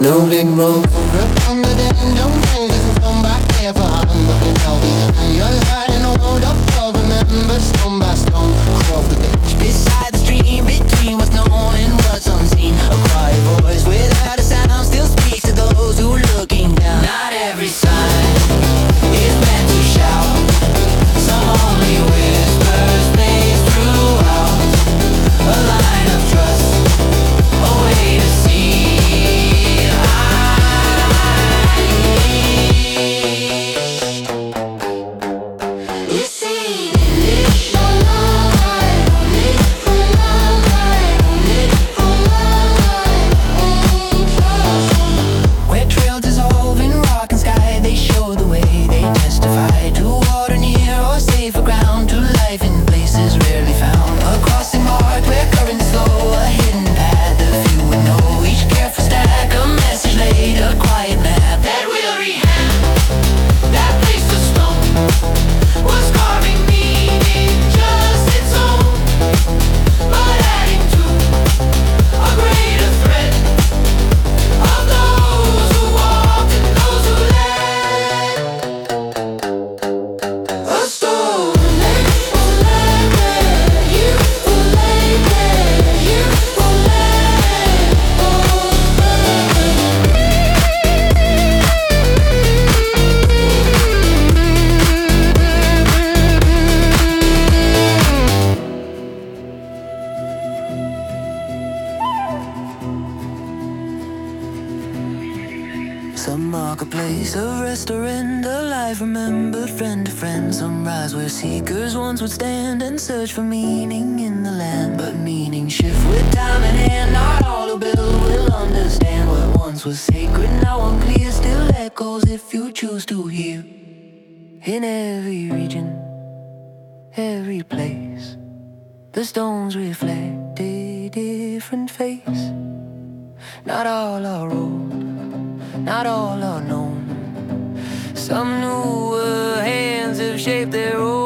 No big road. From the dead and don't pay, doesn't come back there for harm. But you tell me you're lying a world of love. Remember stone by stone, crawl the ditch beside the stream, between what's known and what's unseen. A quiet voice without a sound still speaks to those who are looking down. Not every sign is meant to shout. Some only whispers fades throughout. A line of trust, a way to see. Some marketplace, a restaurant, a life remembered, friend to friend. Sunrise where seekers once would stand and search for meaning in the land. But meaning shift with time in hand. Not all who build will understand what once was sacred, now unclear. Still echoes if you choose to hear. In every region, every place, the stones reflect a different face. Not all are old, not all are known. Some newer hands have shaped their own.